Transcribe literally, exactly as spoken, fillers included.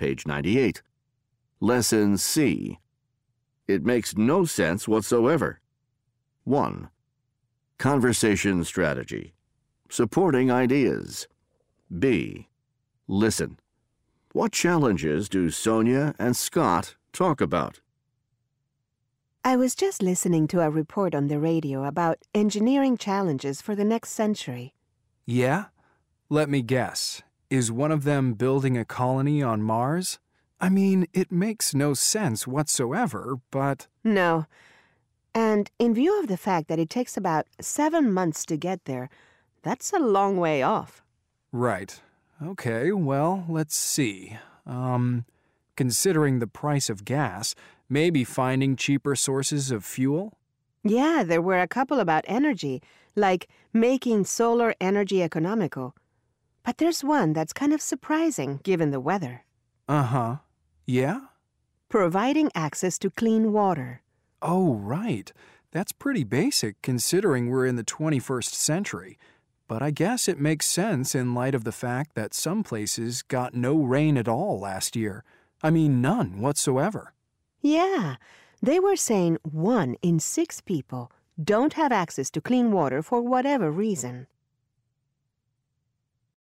page ninety-eight. Lesson C. It makes no sense whatsoever. one. Conversation strategy. Supporting ideas. B. Listen. What challenges do Sonia and Scott talk about? I was just listening to a report on the radio about engineering challenges for the next century. Yeah? Let me guess. Is one of them building a colony on Mars? I mean, it makes no sense whatsoever, but... No. And in view of the fact that it takes about seven months to get there, that's a long way off. Right. Okay, well, let's see. Um, considering the price of gas, maybe finding cheaper sources of fuel? Yeah, there were a couple about energy, like making solar energy economical. But there's one that's kind of surprising given the weather. Uh-huh. Yeah? Providing access to clean water. Oh, right. That's pretty basic considering we're in the twenty-first century. But I guess it makes sense in light of the fact that some places got no rain at all last year. I mean, none whatsoever. Yeah, they were saying one in six people don't have access to clean water for whatever reason.